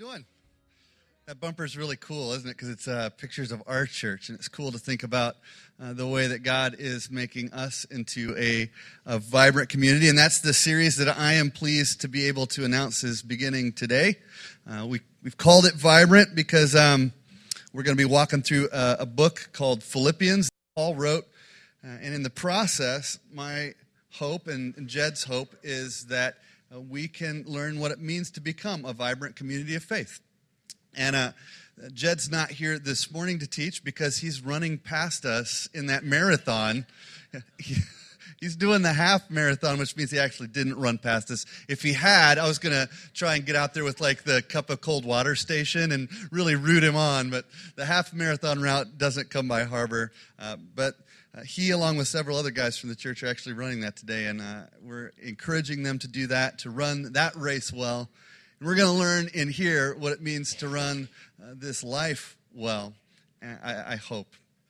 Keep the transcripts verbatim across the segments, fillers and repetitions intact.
doing? That bumper is really cool, isn't it? Because it's uh, pictures of our church, and it's cool to think about uh, the way that God is making us into a, a vibrant community. And that's the series that I am pleased to be able to announce is beginning today. Uh, we, we've called it Vibrant because um, we're going to be walking through a, a book called Philippians that Paul wrote. Uh, and in the process, my hope and, and Jed's hope is that uh, we can learn what it means to become a vibrant community of faith. And uh, Jed's not here this morning to teach because he's running past us in that marathon. He, he's doing the half marathon, which means he actually didn't run past us. If he had, I was going to try and get out there with like the cup of cold water station and really root him on. But the half marathon route doesn't come by Harbor. Uh, but uh, he, along with several other guys from the church, are actually running that today. And uh, we're encouraging them to do that, to run that race well. We're going to learn in here what it means to run uh, this life well, I, I hope.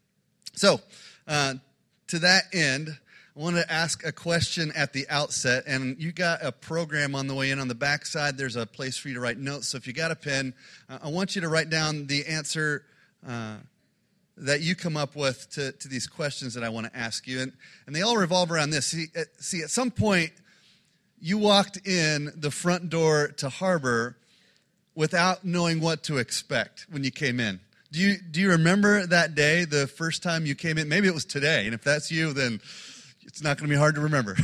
So, uh, to that end, I want to ask a question at the outset, and you got a program on the way in. On the back side, there's a place for you to write notes. So if you got a pen, uh, I want you to write down the answer uh, that you come up with to, to these questions that I want to ask you. And, and they all revolve around this. See, at, see, at some point, you walked in the front door to Harbor without knowing what to expect when you came in. Do you do you remember that day, the first time you came in? Maybe it was today, and if that's you, then it's not going to be hard to remember.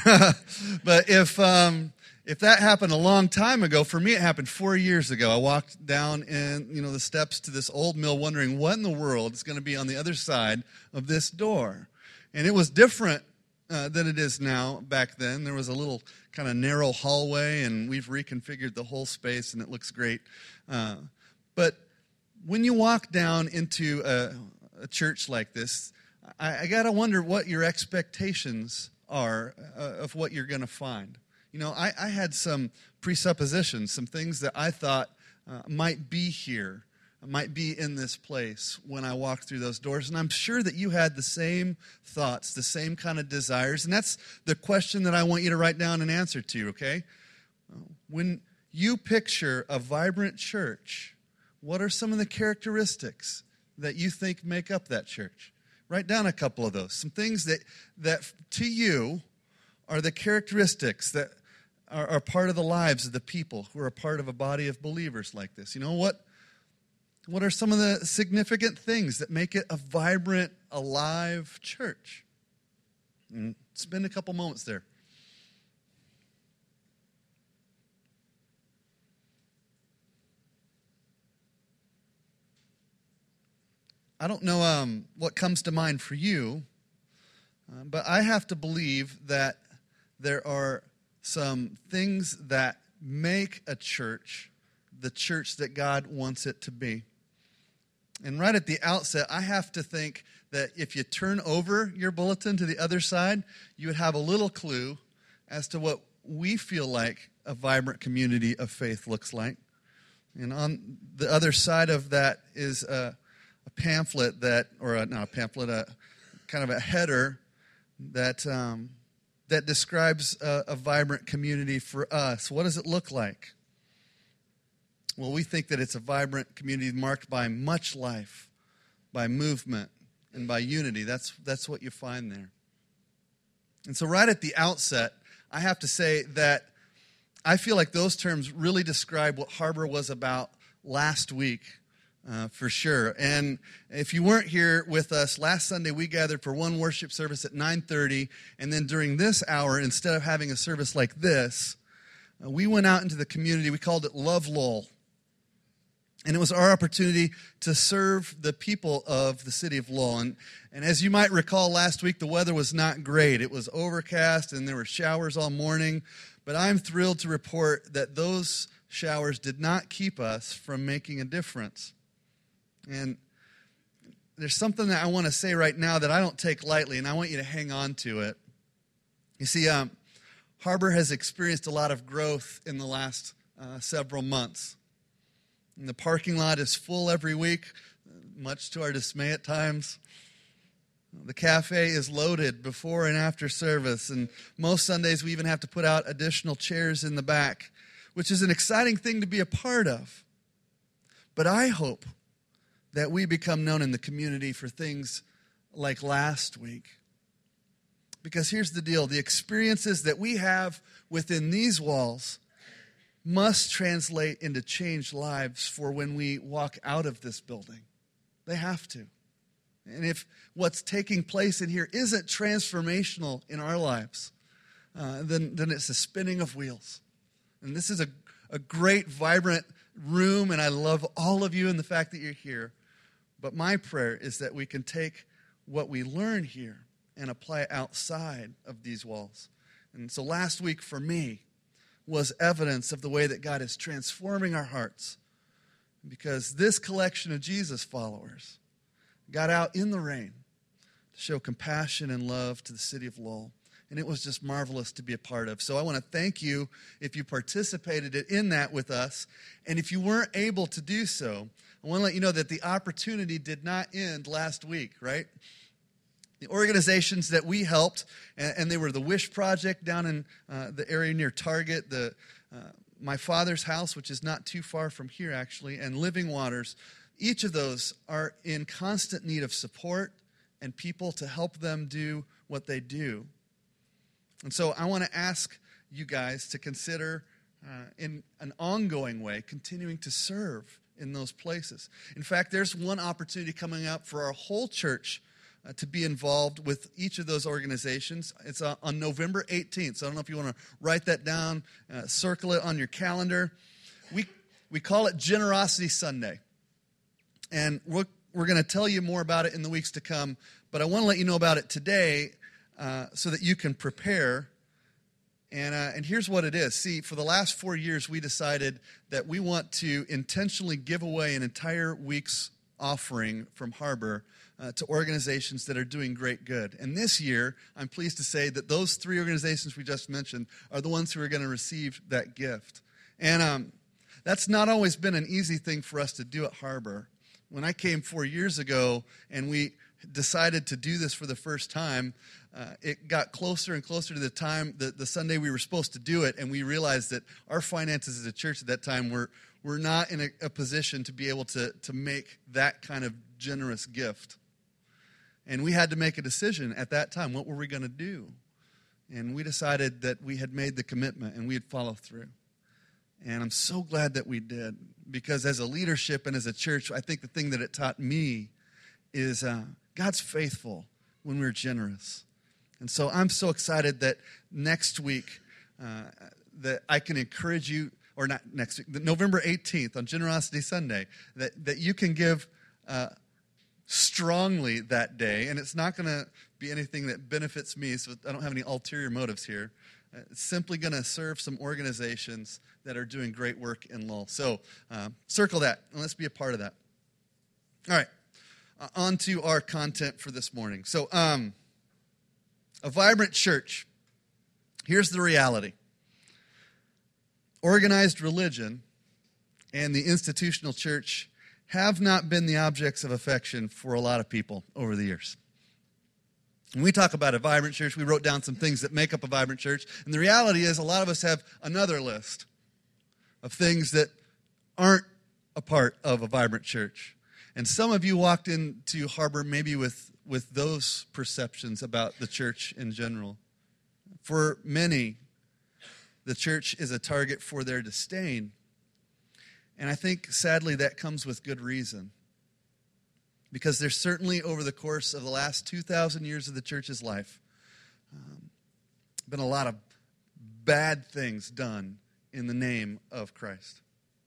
But if um, if that happened a long time ago, for me it happened four years ago. I walked down in you know the steps to this old mill, wondering what in the world is going to be on the other side of this door, and it was different Uh, than it is now. Back then, there was a little kind of narrow hallway, and we've reconfigured the whole space, and it looks great. Uh, but when you walk down into a, a church like this, I, I got to wonder what your expectations are uh, of what you're going to find. You know, I, I had some presuppositions, some things that I thought uh, might be here, might be in this place when I walked through those doors. And I'm sure that you had the same thoughts, the same kind of desires. And that's the question that I want you to write down an answer to, okay? When you picture a vibrant church, what are some of the characteristics that you think make up that church? Write down a couple of those. Some things that, that to you are the characteristics that are, are part of the lives of the people who are a part of a body of believers like this. You know what? What are some of the significant things that make it a vibrant, alive church? And spend a couple moments there. I don't know um, what comes to mind for you, uh, but I have to believe that there are some things that make a church the church that God wants it to be. And right at the outset, I have to think that if you turn over your bulletin to the other side, you would have a little clue as to what we feel like a vibrant community of faith looks like. And on the other side of that is a, a pamphlet that, or a, not a pamphlet, a kind of a header that um, that describes a, a vibrant community for us. What does it look like? Well, we think that it's a vibrant community marked by much life, by movement, and by unity. That's, that's what you find there. And so right at the outset, I have to say that I feel like those terms really describe what Harbor was about last week, uh, for sure. And if you weren't here with us, last Sunday we gathered for one worship service at nine thirty, and then during this hour, instead of having a service like this, uh, we went out into the community. We called it Love Lowell. And it was our opportunity to serve the people of the city of Lowell. And, and as you might recall, last week the weather was not great. It was overcast and there were showers all morning. But I'm thrilled to report that those showers did not keep us from making a difference. And there's something that I want to say right now that I don't take lightly, and I want you to hang on to it. You see, um, Harbor has experienced a lot of growth in the last uh, several months. And the parking lot is full every week, much to our dismay at times. The cafe is loaded before and after service, and most Sundays we even have to put out additional chairs in the back, which is an exciting thing to be a part of. But I hope that we become known in the community for things like last week. Because here's the deal. The experiences that we have within these walls must translate into changed lives for when we walk out of this building. They have to. And if what's taking place in here isn't transformational in our lives, uh, then, then it's a spinning of wheels. And this is a, a great, vibrant room, and I love all of you and the fact that you're here. But my prayer is that we can take what we learn here and apply it outside of these walls. And so last week for me was evidence of the way that God is transforming our hearts, because this collection of Jesus followers got out in the rain to show compassion and love to the city of Lowell. And it was just marvelous to be a part of. So I want to thank you if you participated in that with us. And if you weren't able to do so, I want to let you know that the opportunity did not end last week, right? The organizations that we helped, and they were the Wish Project down in uh, the area near Target, the uh, My Father's House, which is not too far from here actually, and Living Waters. Each of those are in constant need of support and people to help them do what they do. And so I want to ask you guys to consider uh, in an ongoing way continuing to serve in those places. In fact, there's one opportunity coming up for our whole church uh, to be involved with each of those organizations. It's uh, on November eighteenth. So I don't know if you want to write that down, uh, circle it on your calendar. We we call it Generosity Sunday. And we're, we're going to tell you more about it in the weeks to come. But I want to let you know about it today uh, so that you can prepare. And uh, and here's what it is. See, for the last four years, we decided that we want to intentionally give away an entire week's offering from Harbor uh, to organizations that are doing great good. And this year, I'm pleased to say that those three organizations we just mentioned are the ones who are going to receive that gift. And um, that's not always been an easy thing for us to do at Harbor. When I came four years ago and we decided to do this for the first time, uh, it got closer and closer to the time, the, the Sunday we were supposed to do it, and we realized that our finances as a church at that time were, were not in a, a position to be able to, to make that kind of generous gift. And we had to make a decision at that time. What were we going to do? And we decided that we had made the commitment and we'd follow through. And I'm so glad that we did, because as a leadership and as a church, I think the thing that it taught me is uh, God's faithful when we're generous. And so I'm so excited that next week uh, that I can encourage you, or not next week, November eighteenth on Generosity Sunday, that, that you can give uh, strongly that day. And it's not going to be anything that benefits me, so I don't have any ulterior motives here. It's simply going to serve some organizations that are doing great work in Lowell. So uh, circle that, and let's be a part of that. All right, uh, on to our content for this morning. So um, a vibrant church. Here's the reality. Organized religion and the institutional church have not been the objects of affection for a lot of people over the years. When we talk about a vibrant church, we wrote down some things that make up a vibrant church. And the reality is a lot of us have another list of things that aren't a part of a vibrant church. And some of you walked into Harbor maybe with, with those perceptions about the church in general. For many, the church is a target for their disdain. And I think, sadly, that comes with good reason. Because there's certainly, over the course of the last two thousand years of the church's life, um, been a lot of bad things done in the name of Christ.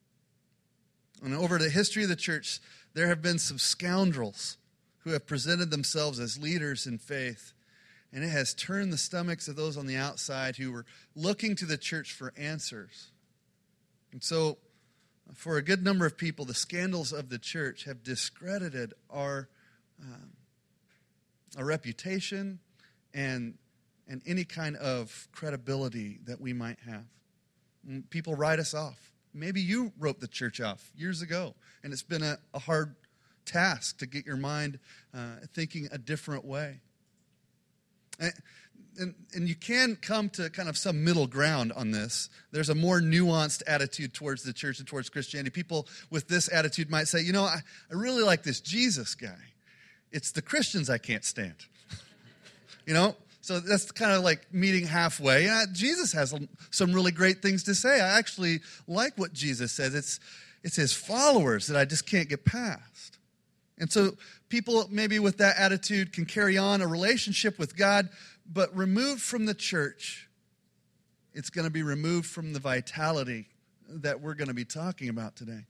And over the history of the church, there have been some scoundrels who have presented themselves as leaders in faith, and it has turned the stomachs of those on the outside who were looking to the church for answers. And so, for a good number of people, the scandals of the church have discredited our, um, our reputation and, and any kind of credibility that we might have. And people write us off. Maybe you wrote the church off years ago, and it's been a, a hard task to get your mind uh, thinking a different way. And and, and you can come to kind of some middle ground on this. There's a more nuanced attitude towards the church and towards Christianity. People with this attitude might say, you know, I, I really like this Jesus guy. It's the Christians I can't stand. You know? So that's kind of like meeting halfway. Yeah, Jesus has some really great things to say. I actually like what Jesus says. It's, it's his followers that I just can't get past. And so people maybe with that attitude can carry on a relationship with God, but removed from the church, it's going to be removed from the vitality that we're going to be talking about today.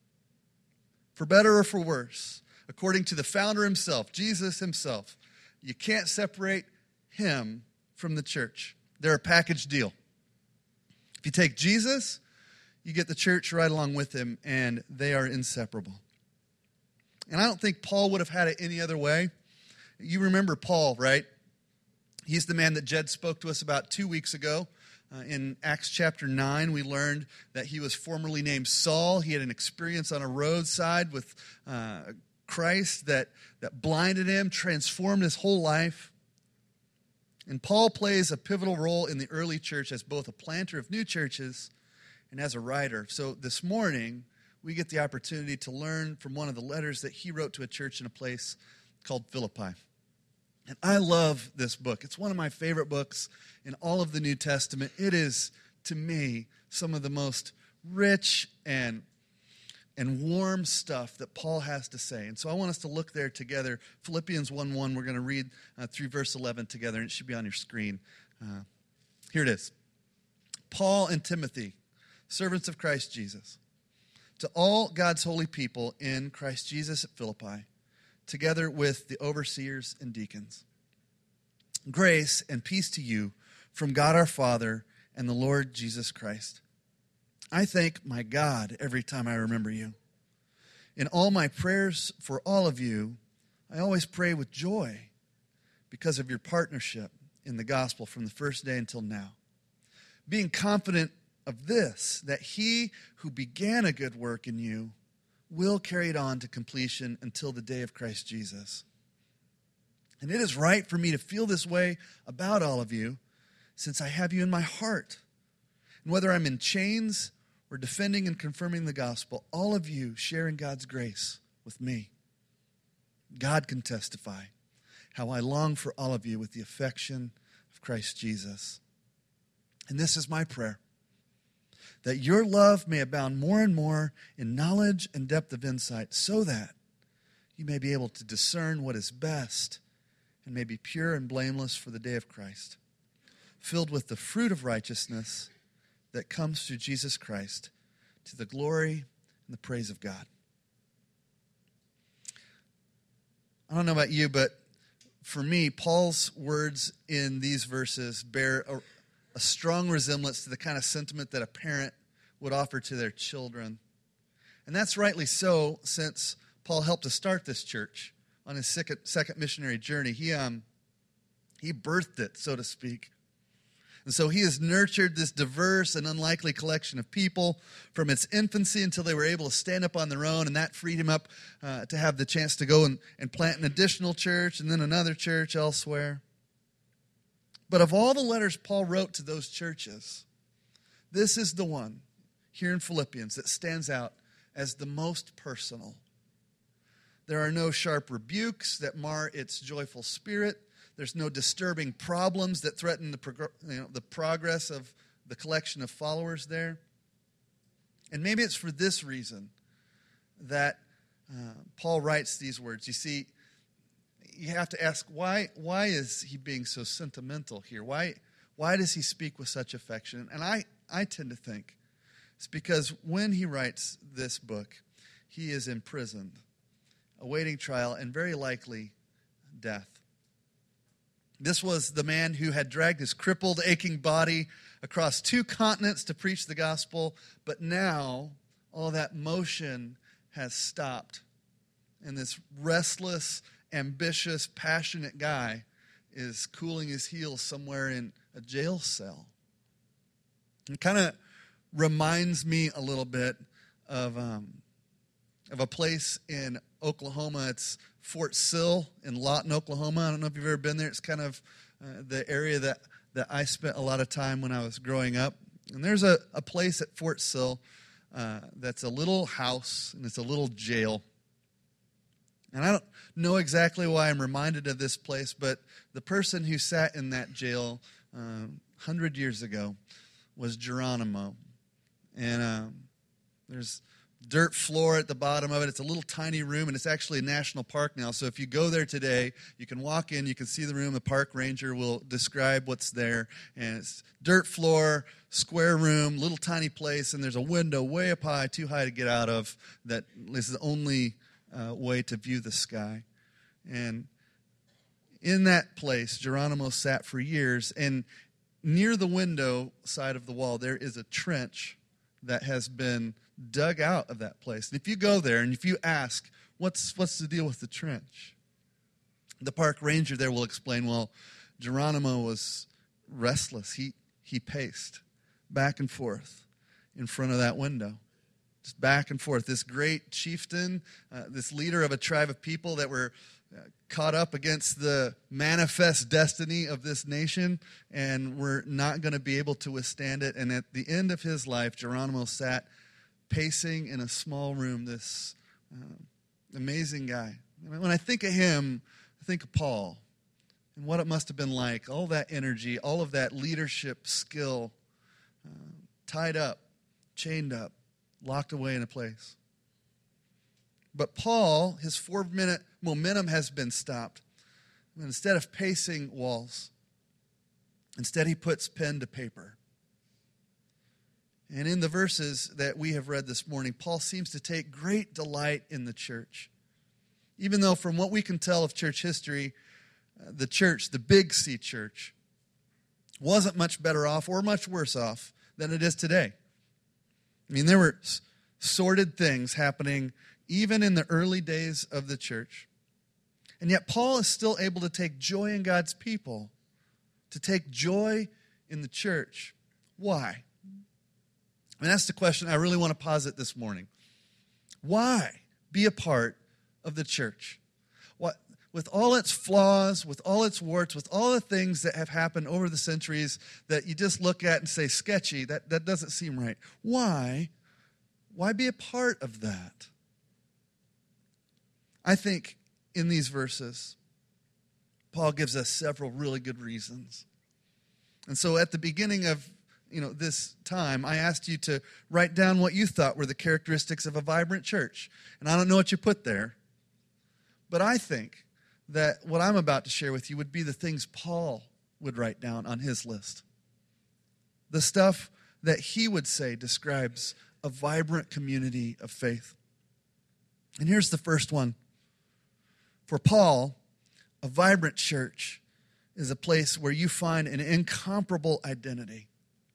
For better or for worse, according to the founder himself, Jesus himself, you can't separate him from the church. They're a package deal. If you take Jesus, you get the church right along with him, and they are inseparable. And I don't think Paul would have had it any other way. You remember Paul, right? He's the man that Jed spoke to us about two weeks ago. Uh, in Acts chapter nine, we learned that he was formerly named Saul. He had an experience on a roadside with uh, Christ that, that blinded him, transformed his whole life. And Paul plays a pivotal role in the early church as both a planter of new churches and as a writer. So this morning, we get the opportunity to learn from one of the letters that he wrote to a church in a place called Philippi. And I love this book. It's one of my favorite books in all of the New Testament. It is, to me, some of the most rich and and warm stuff that Paul has to say. And so I want us to look there together. Philippians one one, we're going to read uh, through verse eleven together, and it should be on your screen. Uh, here it is. Paul and Timothy, servants of Christ Jesus, to all God's holy people in Christ Jesus at Philippi, together with the overseers and deacons. Grace and peace to you from God our Father and the Lord Jesus Christ. I thank my God every time I remember you. In all my prayers for all of you, I always pray with joy because of your partnership in the gospel from the first day until now. Being confident of this, that he who began a good work in you will carry it on to completion until the day of Christ Jesus. And it is right for me to feel this way about all of you, since I have you in my heart. And whether I'm in chains or defending and confirming the gospel, all of you share in God's grace with me. God can testify how I long for all of you with the affection of Christ Jesus. And this is my prayer, that your love may abound more and more in knowledge and depth of insight, so that you may be able to discern what is best and may be pure and blameless for the day of Christ, filled with the fruit of righteousness that comes through Jesus Christ, to the glory and the praise of God. I don't know about you, but for me, Paul's words in these verses bear a, a strong resemblance to the kind of sentiment that a parent would offer to their children. And that's rightly so, since Paul helped to start this church on his second, second missionary journey. He, um, he birthed it, so to speak. And so he has nurtured this diverse and unlikely collection of people from its infancy until they were able to stand up on their own, and that freed him up uh, to have the chance to go and, and plant an additional church and then another church elsewhere. But of all the letters Paul wrote to those churches, this is the one here in Philippians that stands out as the most personal. There are no sharp rebukes that mar its joyful spirit. There's no disturbing problems that threaten the, prog- you know, the progress of the collection of followers there. And maybe it's for this reason that uh, Paul writes these words. You see, you have to ask, why, why is he being so sentimental here? Why, why does he speak with such affection? And I, I tend to think it's because when he writes this book, he is imprisoned, awaiting trial, and very likely death. This was the man who had dragged his crippled, aching body across two continents to preach the gospel, but now all that motion has stopped. And this restless, ambitious, passionate guy is cooling his heels somewhere in a jail cell. It kind of reminds me a little bit of, um, of a place in Oklahoma. It's Fort Sill in Lawton, Oklahoma. I don't know if you've ever been there. It's kind of uh, the area that, that I spent a lot of time when I was growing up. And there's a, a place at Fort Sill uh, that's a little house, and it's a little jail. And I don't know exactly why I'm reminded of this place, but the person who sat in that jail uh, one hundred years ago was Geronimo. And um, there's dirt floor at the bottom of it. It's a little tiny room, and it's actually a national park now. So if you go there today, you can walk in, you can see the room. The park ranger will describe what's there. And it's dirt floor, square room, little tiny place, and there's a window way up high, too high to get out of, that this is the only uh, way to view the sky. And in that place, Geronimo sat for years, and near the window side of the wall, there is a trench that has been dug out of that place. And if you go there and if you ask, what's what's the deal with the trench? The park ranger there will explain, well, Geronimo was restless. He he paced back and forth in front of that window. Just back and forth. This great chieftain, uh, this leader of a tribe of people that were uh, caught up against the manifest destiny of this nation, and were not going to be able to withstand it. And at the end of his life, Geronimo sat pacing in a small room, this uh, amazing guy. When I think of him, I think of Paul and what it must have been like, all that energy, all of that leadership skill, uh, tied up, chained up, locked away in a place. But Paul, his four-minute momentum has been stopped. And instead of pacing walls, instead he puts pen to paper. And in the verses that we have read this morning, Paul seems to take great delight in the church. Even though from what we can tell of church history, uh, the church, the Big C church, wasn't much better off or much worse off than it is today. I mean, there were s- sordid things happening even in the early days of the church. And yet Paul is still able to take joy in God's people, to take joy in the church. Why? And that's the question I really want to posit this morning. Why be a part of the church? What, with all its flaws, with all its warts, with all the things that have happened over the centuries that you just look at and say, sketchy, that, that doesn't seem right. Why? Why be a part of that? I think in these verses, Paul gives us several really good reasons. And so at the beginning of you know, this time, I asked you to write down what you thought were the characteristics of a vibrant church. And I don't know what you put there, but I think that what I'm about to share with you would be the things Paul would write down on his list. The stuff that he would say describes a vibrant community of faith. And here's the first one. For Paul, a vibrant church is a place where you find an incomparable identity.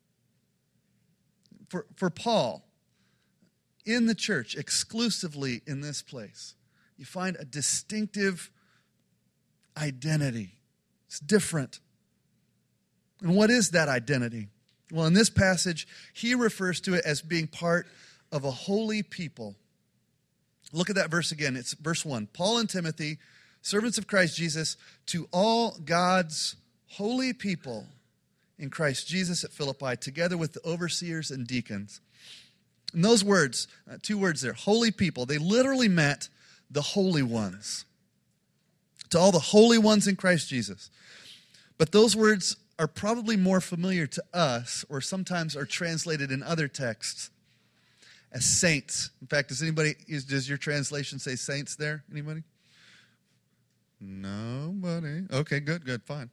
For, for Paul, in the church, exclusively in this place, you find a distinctive identity. It's different. And what is that identity? Well, in this passage, he refers to it as being part of a holy people. Look at that verse again. It's verse one. Paul and Timothy, servants of Christ Jesus, to all God's holy people in Christ Jesus at Philippi, together with the overseers and deacons. And those words, uh, two words there, holy people, they literally meant the holy ones. To all the holy ones in Christ Jesus. But those words are probably more familiar to us, or sometimes are translated in other texts as saints. In fact, does anybody, is, does your translation say saints there? Anybody? Nobody. Okay, good, good, fine.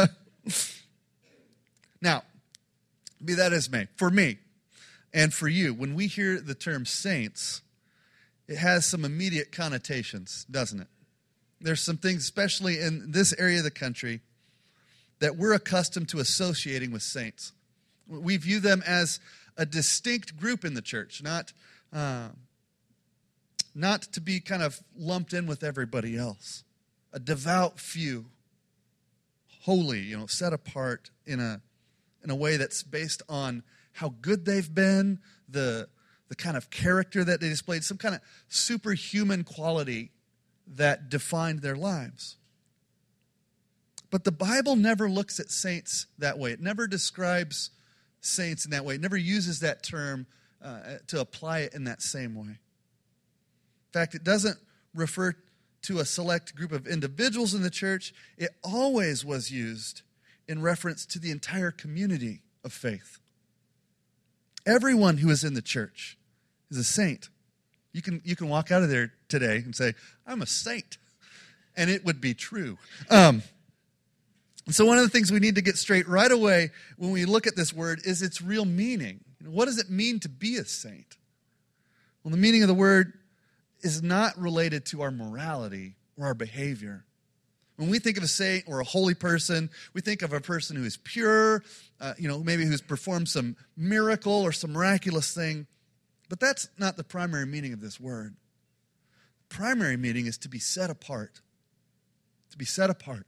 Now, be that as may, for me and for you, when we hear the term saints, it has some immediate connotations, doesn't it? There's some things, especially in this area of the country, that we're accustomed to associating with saints. We view them as a distinct group in the church, not, uh, not to be kind of lumped in with everybody else. A devout few, holy, you know, set apart in a in a way that's based on how good they've been, the, the kind of character that they displayed, some kind of superhuman quality that defined their lives. But the Bible never looks at saints that way. It never describes saints in that way. It never uses that term uh, to apply it in that same way. In fact, it doesn't refer to a select group of individuals in the church. It always was used in reference to the entire community of faith. Everyone who is in the church is a saint. You can, you can walk out of there today and say, I'm a saint. And it would be true. Um, so one of the things we need to get straight right away when we look at this word is its real meaning. You know, what does it mean to be a saint? Well, the meaning of the word is not related to our morality or our behavior. When we think of a saint or a holy person, we think of a person who is pure, uh, you know, maybe who's performed some miracle or some miraculous thing. But that's not the primary meaning of this word. The primary meaning is to be set apart. To be set apart.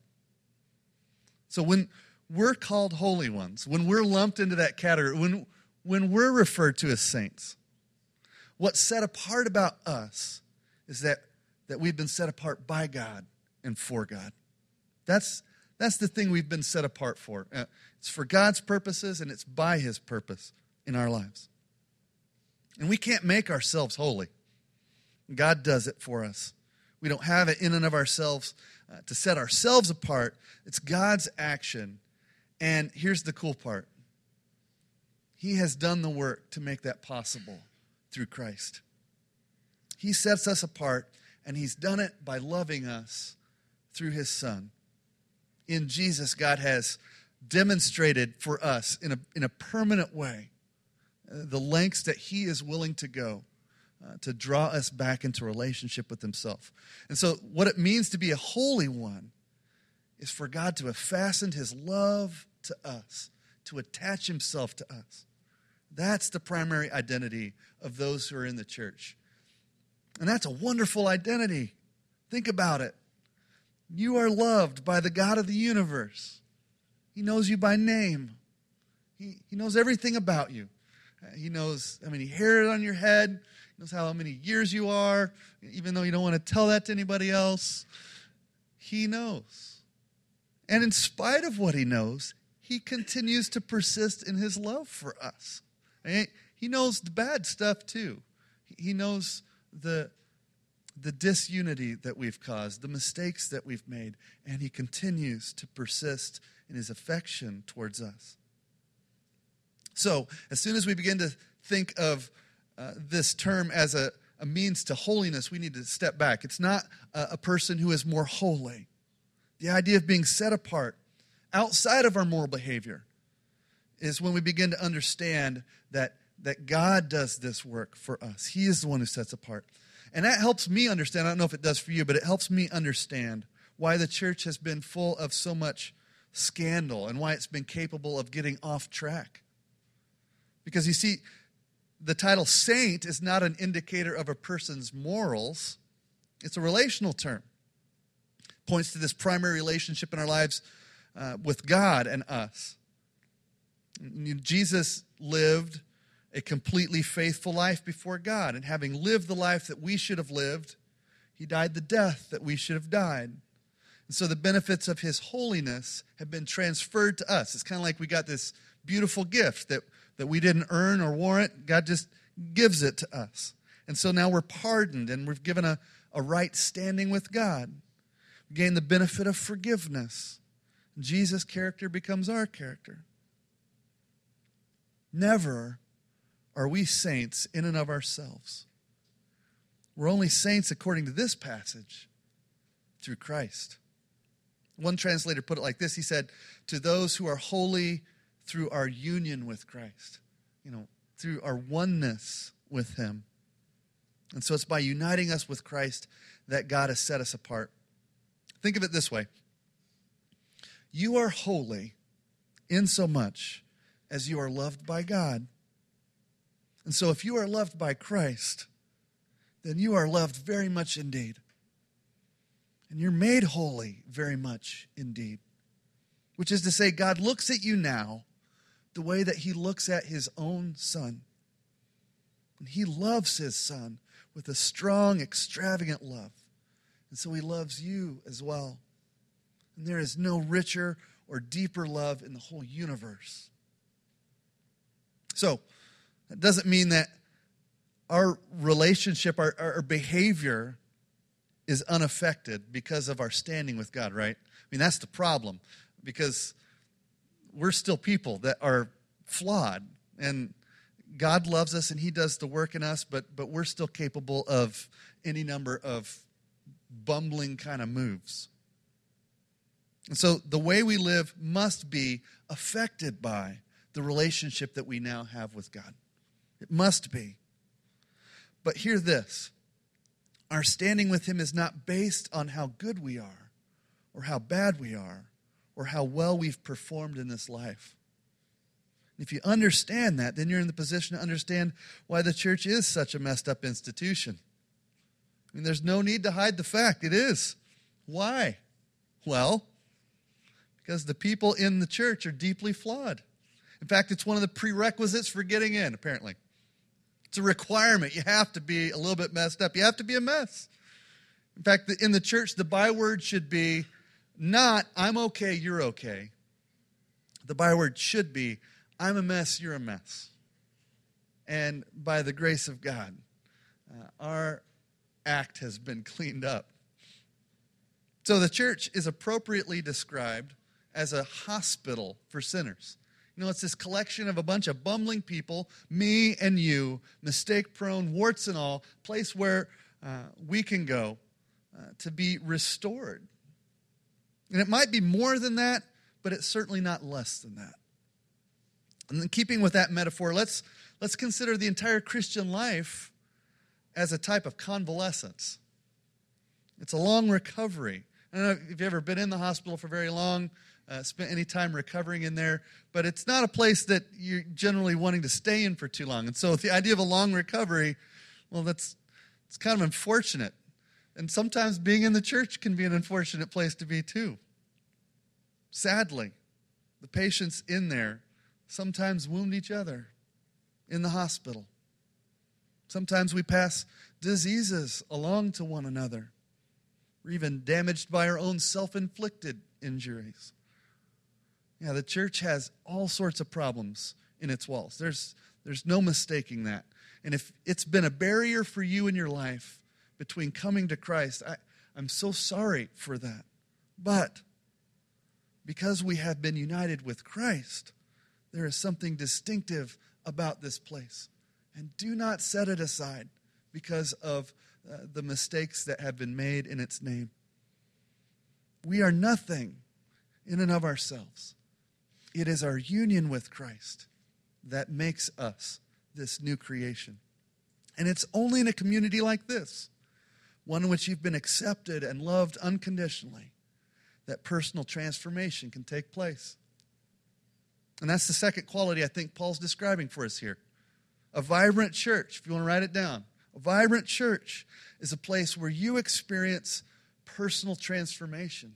So when we're called holy ones, when we're lumped into that category, when, when we're referred to as saints, what's set apart about us is that, that we've been set apart by God and for God. That's, that's the thing we've been set apart for. Uh, it's for God's purposes, and it's by His purpose in our lives. And we can't make ourselves holy. God does it for us. We don't have it in and of ourselves uh, to set ourselves apart. It's God's action. And here's the cool part. He has done the work to make that possible through Christ. He sets us apart, and He's done it by loving us through His Son. In Jesus, God has demonstrated for us in a, in a permanent way uh, the lengths that He is willing to go uh, to draw us back into relationship with Himself. And so what it means to be a holy one is for God to have fastened His love to us, to attach Himself to us. That's the primary identity of those who are in the church. And that's a wonderful identity. Think about it. You are loved by the God of the universe. He knows you by name. He, he knows everything about you. He knows how many hairs on your head. He knows how many years you are, even though you don't want to tell that to anybody else. He knows. And in spite of what He knows, He continues to persist in His love for us. He knows the bad stuff too. He knows the the disunity that we've caused, the mistakes that we've made, and He continues to persist in His affection towards us. So, as soon as we begin to think of uh, this term as a, a means to holiness, we need to step back. It's not a, a person who is more holy. The idea of being set apart outside of our moral behavior is when we begin to understand that, that God does this work for us. He is the one who sets apart. And that helps me understand, I don't know if it does for you, but it helps me understand why the church has been full of so much scandal and why it's been capable of getting off track. Because you see, the title saint is not an indicator of a person's morals. It's a relational term. It points to this primary relationship in our lives uh, with God and us. Jesus lived a completely faithful life before God. And having lived the life that we should have lived, He died the death that we should have died. And so the benefits of His holiness have been transferred to us. It's kind of like we got this beautiful gift that, that we didn't earn or warrant. God just gives it to us. And so now we're pardoned and we're given a, a right standing with God. We gain the benefit of forgiveness. Jesus' character becomes our character. Never are we saints in and of ourselves. We're only saints, according to this passage, through Christ. One translator put it like this. He said, to those who are holy through our union with Christ. You know, through our oneness with Him. And so it's by uniting us with Christ that God has set us apart. Think of it this way. You are holy insomuch as you are loved by God. And so if you are loved by Christ, then you are loved very much indeed. And you're made holy very much indeed. Which is to say, God looks at you now the way that He looks at His own Son. And He loves His Son with a strong, extravagant love. And so He loves you as well. And there is no richer or deeper love in the whole universe. So, that doesn't mean that our relationship, our, our behavior is unaffected because of our standing with God, right? I mean, that's the problem, because we're still people that are flawed, and God loves us and he does the work in us, but but we're still capable of any number of bumbling kind of moves. And so the way we live must be affected by the relationship that we now have with God. It must be. But hear this. Our standing with him is not based on how good we are, or how bad we are, or how well we've performed in this life. If you understand that, then you're in the position to understand why the church is such a messed up institution. I mean, there's no need to hide the fact. It is. Why? Well, because the people in the church are deeply flawed. In fact, it's one of the prerequisites for getting in, apparently. It's a requirement. You have to be a little bit messed up. You have to be a mess. In fact, in the church, the byword should be not, I'm okay, you're okay. The byword should be, I'm a mess, you're a mess. And by the grace of God, uh, our act has been cleaned up. So the church is appropriately described as a hospital for sinners. You know, it's this collection of a bunch of bumbling people, me and you, mistake-prone, warts and all, place where uh, we can go uh, to be restored. And it might be more than that, but it's certainly not less than that. And in keeping with that metaphor, let's, let's consider the entire Christian life as a type of convalescence. It's a long recovery. I don't know if you've ever been in the hospital for very long, uh, spent any time recovering in there, but it's not a place that you're generally wanting to stay in for too long. And so the idea of a long recovery, well, that's it's kind of unfortunate. And sometimes being in the church can be an unfortunate place to be too. Sadly, the patients in there sometimes wound each other in the hospital. Sometimes we pass diseases along to one another. We're even damaged by our own self-inflicted injuries. Yeah, the church has all sorts of problems in its walls. There's, there's no mistaking that. And if it's been a barrier for you in your life between coming to Christ, I, I'm so sorry for that. But because we have been united with Christ, there is something distinctive about this place. And do not set it aside because of uh, the mistakes that have been made in its name. We are nothing in and of ourselves. It is our union with Christ that makes us this new creation. And it's only in a community like this, one in which you've been accepted and loved unconditionally, that personal transformation can take place. And that's the second quality I think Paul's describing for us here. A vibrant church, if you want to write it down, a vibrant church is a place where you experience personal transformation.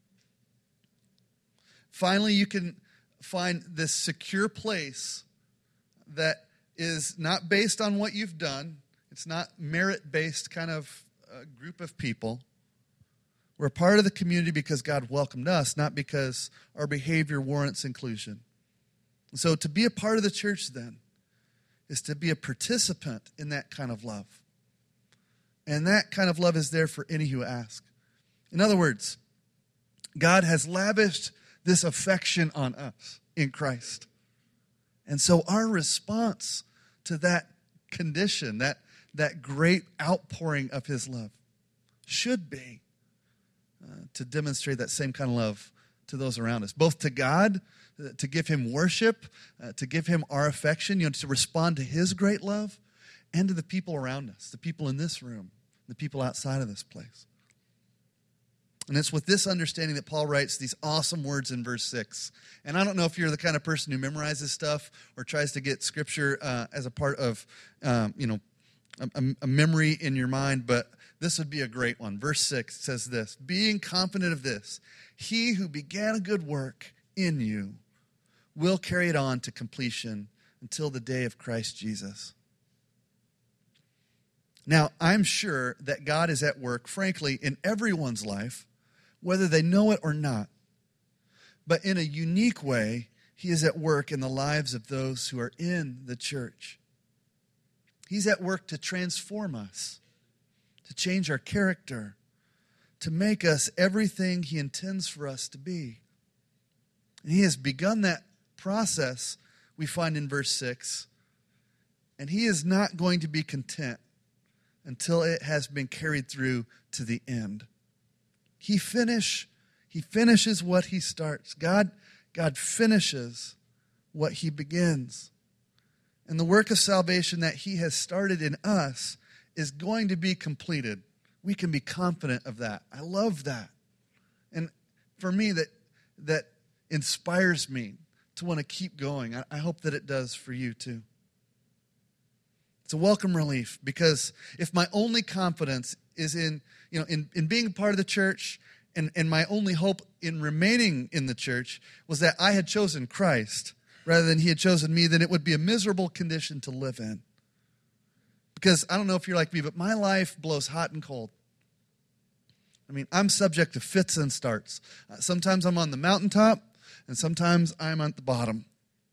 Finally, you can find this secure place that is not based on what you've done. It's not merit-based kind of uh, group of people. We're a part of the community because God welcomed us, not because our behavior warrants inclusion. So to be a part of the church then is to be a participant in that kind of love. And that kind of love is there for any who ask. In other words, God has lavished this affection on us in Christ. And so our response to that condition, that, that great outpouring of his love, should be uh, to demonstrate that same kind of love to those around us, both to God, uh, to give him worship, uh, to give him our affection, you know, to respond to his great love, and to the people around us, the people in this room, the people outside of this place. And it's with this understanding that Paul writes these awesome words in verse six. And I don't know if you're the kind of person who memorizes stuff or tries to get Scripture uh, as a part of, um, you know, a, a memory in your mind, but this would be a great one. Verse six says this, being confident of this, he who began a good work in you will carry it on to completion until the day of Christ Jesus. Now, I'm sure that God is at work, frankly, in everyone's life, whether they know it or not. But in a unique way, he is at work in the lives of those who are in the church. He's at work to transform us, to change our character, to make us everything he intends for us to be. And he has begun that process, we find in verse six. And he is not going to be content until it has been carried through to the end. He finish, he finishes what he starts. God, God finishes what he begins. And the work of salvation that he has started in us is going to be completed. We can be confident of that. I love that. And for me, that that inspires me to want to keep going. I, I hope that it does for you too. It's a welcome relief, because if my only confidence is in, you know, in, in being a part of the church, and, and my only hope in remaining in the church was that I had chosen Christ rather than he had chosen me, then it would be a miserable condition to live in. Because I don't know if you're like me, but my life blows hot and cold. I mean, I'm subject to fits and starts. Uh, sometimes I'm on the mountaintop, and sometimes I'm at the bottom.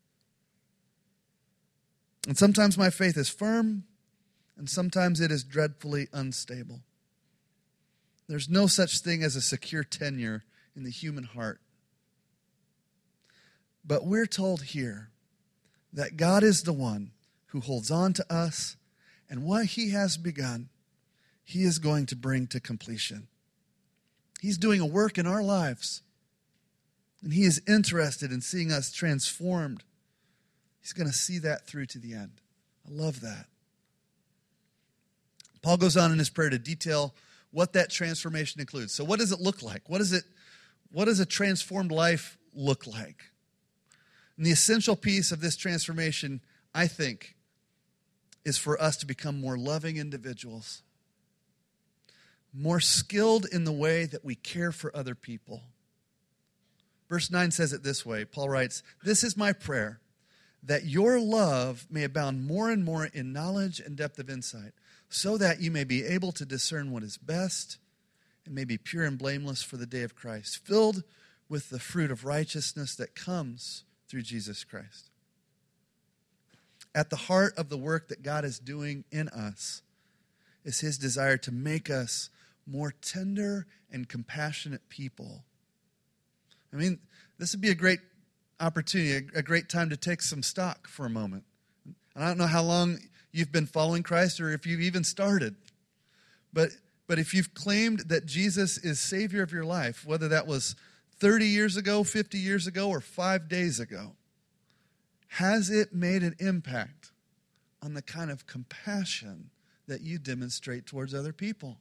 And sometimes my faith is firm, and sometimes it is dreadfully unstable. There's no such thing as a secure tenure in the human heart. But we're told here that God is the one who holds on to us, and what he has begun, he is going to bring to completion. He's doing a work in our lives, and he is interested in seeing us transformed. He's going to see that through to the end. I love that. Paul goes on in his prayer to detail what that transformation includes. So what does it look like? What is it? What does a transformed life look like? And the essential piece of this transformation, I think, is for us to become more loving individuals, more skilled in the way that we care for other people. Verse nine says it this way. Paul writes, "This is my prayer, that your love may abound more and more in knowledge and depth of insight, so that you may be able to discern what is best and may be pure and blameless for the day of Christ, filled with the fruit of righteousness that comes through Jesus Christ." At the heart of the work that God is doing in us is his desire to make us more tender and compassionate people. I mean, this would be a great opportunity, a great time to take some stock for a moment. I don't know how long you've been following Christ or if you've even started. But but if you've claimed that Jesus is Savior of your life, whether that was thirty years ago, fifty years ago, or five days ago, has it made an impact on the kind of compassion that you demonstrate towards other people?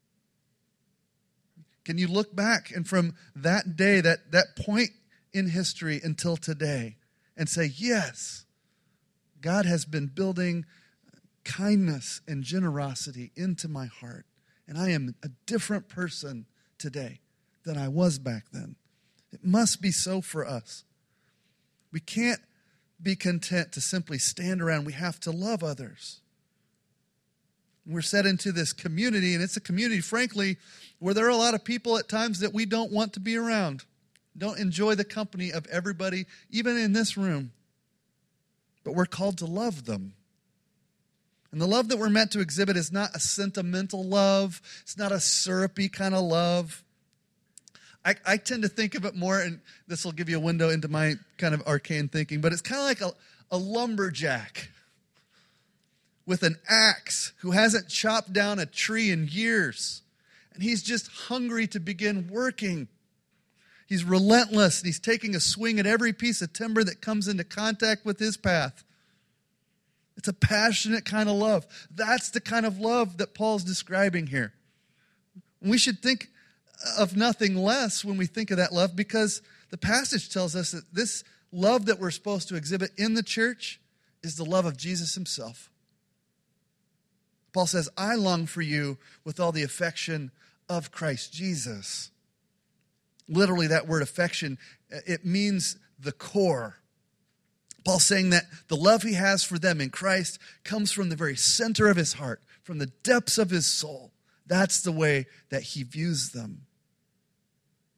Can you look back and from that day, that, that point in history until today, and say, yes, God has been building kindness and generosity into my heart, and I am a different person today than I was back then. It must be so for us. We can't be content to simply stand around. We have to love others. We're set into this community, and it's a community, frankly, where there are a lot of people at times that we don't want to be around. Don't enjoy the company of everybody, even in this room. But we're called to love them. And the love that we're meant to exhibit is not a sentimental love. It's not a syrupy kind of love. I, I tend to think of it more, and this will give you a window into my kind of arcane thinking, but it's kind of like a, a lumberjack with an axe who hasn't chopped down a tree in years. And he's just hungry to begin working. He's relentless, and he's taking a swing at every piece of timber that comes into contact with his path. It's a passionate kind of love. That's the kind of love that Paul's describing here. We should think of nothing less when we think of that love, because the passage tells us that this love that we're supposed to exhibit in the church is the love of Jesus himself. Paul says, I long for you with all the affection of Christ Jesus. Literally, that word affection, it means the core. Paul's saying that the love he has for them in Christ comes from the very center of his heart, from the depths of his soul. That's the way that he views them.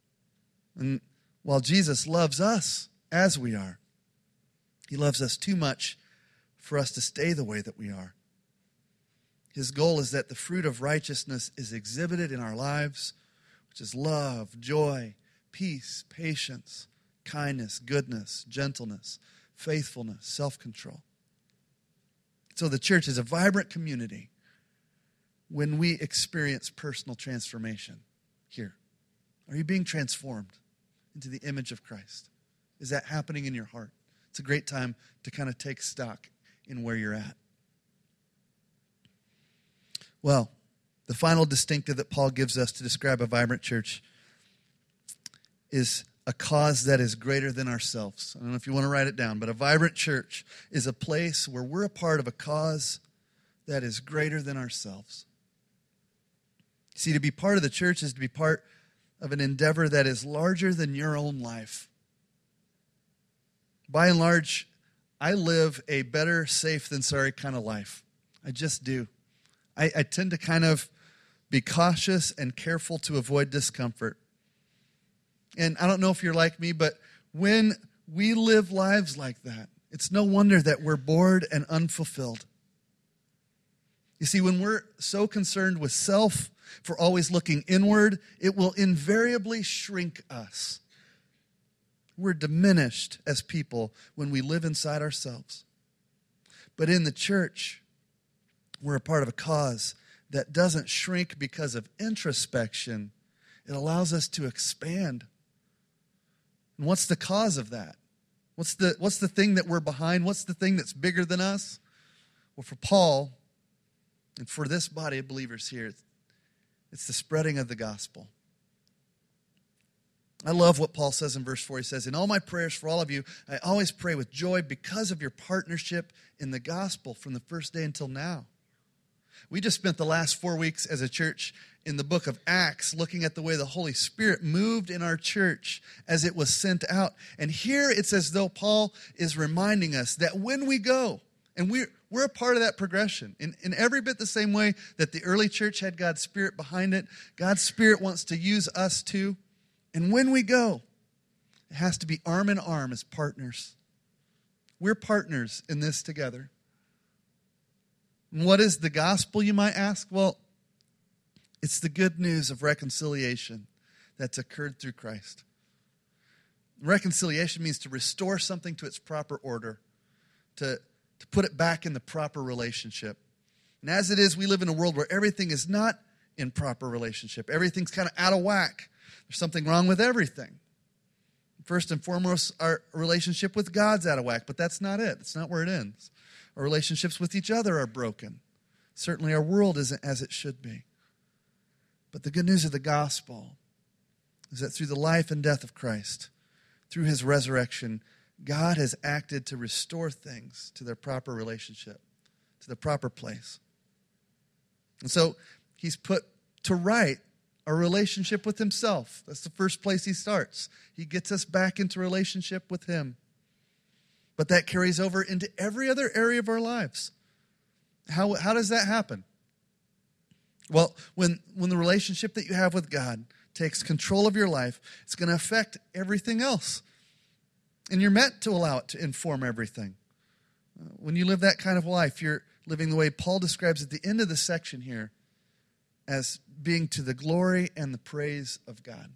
And while Jesus loves us as we are, he loves us too much for us to stay the way that we are. His goal is that the fruit of righteousness is exhibited in our lives, which is love, joy, peace, patience, kindness, goodness, gentleness, faithfulness, self-control. So the church is a vibrant community when we experience personal transformation here. Are you being transformed into the image of Christ? Is that happening in your heart? It's a great time to kind of take stock in where you're at. Well, the final distinctive that Paul gives us to describe a vibrant church is a cause that is greater than ourselves. I don't know if you want to write it down, but a vibrant church is a place where we're a part of a cause that is greater than ourselves. See, to be part of the church is to be part of an endeavor that is larger than your own life. By and large, I live a better safe than sorry kind of life. I just do. I, I tend to kind of be cautious and careful to avoid discomfort. And I don't know if you're like me, but when we live lives like that, it's no wonder that we're bored and unfulfilled. You see, when we're so concerned with self, if we're always looking inward, it will invariably shrink us. We're diminished as people when we live inside ourselves. But in the church, we're a part of a cause that doesn't shrink because of introspection. It allows us to expand. And what's the cause of that? What's the, what's the thing that we're behind? What's the thing that's bigger than us? Well, for Paul, and for this body of believers here, it's, it's the spreading of the gospel. I love what Paul says in verse four. He says, in all my prayers for all of you, I always pray with joy because of your partnership in the gospel from the first day until now. We just spent the last four weeks as a church in the book of Acts looking at the way the Holy Spirit moved in our church as it was sent out. And here it's as though Paul is reminding us that when we go, and we're, we're a part of that progression, in, in every bit the same way that the early church had God's Spirit behind it, God's Spirit wants to use us too. And when we go, it has to be arm in arm as partners. We're partners in this together. And what is the gospel, you might ask? Well, it's the good news of reconciliation that's occurred through Christ. Reconciliation means to restore something to its proper order, to, to put it back in the proper relationship. And as it is, we live in a world where everything is not in proper relationship. Everything's kind of out of whack. There's something wrong with everything. First and foremost, our relationship with God's out of whack, but that's not it. That's not where it ends. Our relationships with each other are broken. Certainly our world isn't as it should be. But the good news of the gospel is that through the life and death of Christ, through his resurrection, God has acted to restore things to their proper relationship, to the proper place. And so he's put to right our relationship with himself. That's the first place he starts. He gets us back into relationship with him. But that carries over into every other area of our lives. How, how does that happen? Well, when, when the relationship that you have with God takes control of your life, it's going to affect everything else. And you're meant to allow it to inform everything. When you live that kind of life, you're living the way Paul describes at the end of the section here as being to the glory and the praise of God.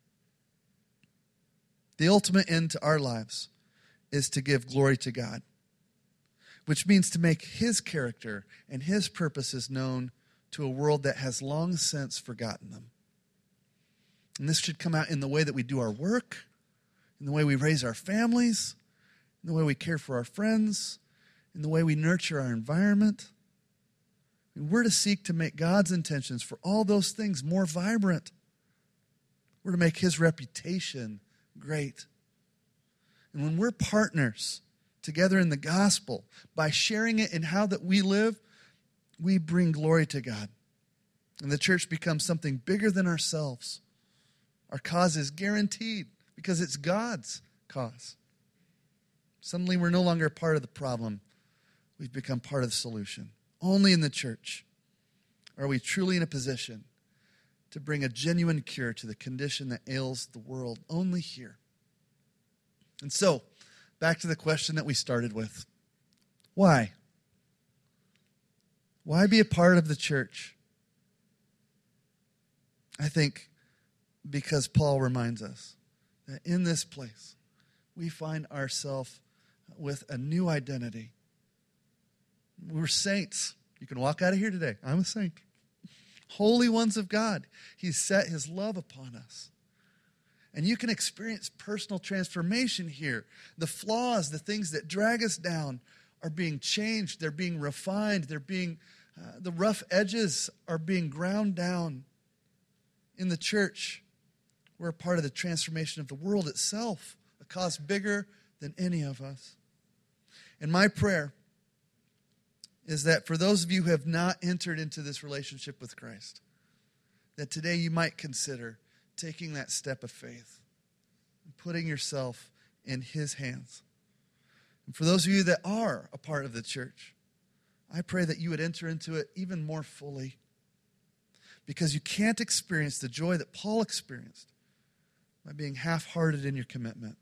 The ultimate end to our lives is to give glory to God, which means to make his character and his purposes known to a world that has long since forgotten them. And this should come out in the way that we do our work, in the way we raise our families, in the way we care for our friends, in the way we nurture our environment. And we're to seek to make God's intentions for all those things more vibrant. We're to make his reputation great. And when we're partners together in the gospel, by sharing it in how that we live, we bring glory to God. And the church becomes something bigger than ourselves. Our cause is guaranteed because it's God's cause. Suddenly we're no longer a part of the problem. We've become part of the solution. Only in the church are we truly in a position to bring a genuine cure to the condition that ails the world only here. And so, back to the question that we started with. Why? Why be a part of the church? I think because Paul reminds us that in this place, we find ourselves with a new identity. We're saints. You can walk out of here today. I'm a saint. Holy ones of God. He's set his love upon us. And you can experience personal transformation here. The flaws, the things that drag us down are being changed. They're being refined. They're being, uh, the rough edges are being ground down. In the church, we're a part of the transformation of the world itself, a cause bigger than any of us. And my prayer is that for those of you who have not entered into this relationship with Christ, that today you might consider taking that step of faith and putting yourself in his hands. And for those of you that are a part of the church, I pray that you would enter into it even more fully, because you can't experience the joy that Paul experienced by being half-hearted in your commitment.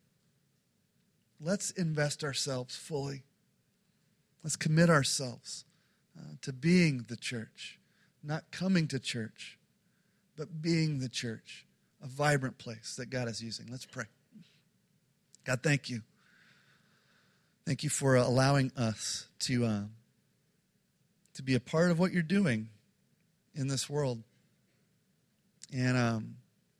Let's invest ourselves fully. Let's commit ourselves uh, to being the church, not coming to church, but being the church, a vibrant place that God is using. Let's pray. God, thank you. Thank you for allowing us to, uh, to be a part of what you're doing in this world. And um,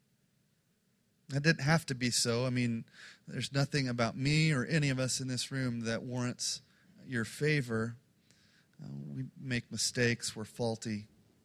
that didn't have to be so. I mean, there's nothing about me or any of us in this room that warrants your favor. Uh, we make mistakes. We're faulty.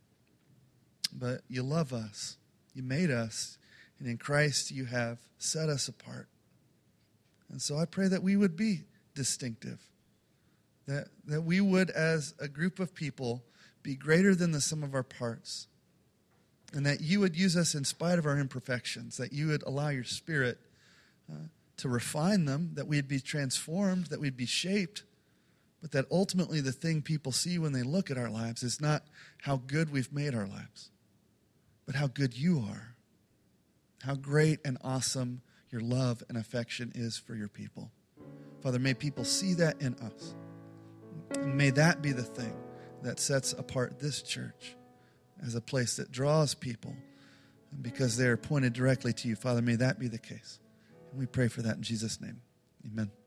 But you love us. You made us. And in Christ, you have set us apart. And so I pray that we would be distinctive. That, that we would, as a group of people, be greater than the sum of our parts. And that you would use us in spite of our imperfections. That you would allow your Spirit uh, to refine them. That we'd be transformed. That we'd be shaped. But that ultimately the thing people see when they look at our lives is not how good we've made our lives, but how good you are. How great and awesome your love and affection is for your people. Father, may people see that in us. And may that be the thing that sets apart this church as a place that draws people because they're pointed directly to you. Father, may that be the case. And we pray for that in Jesus' name. Amen.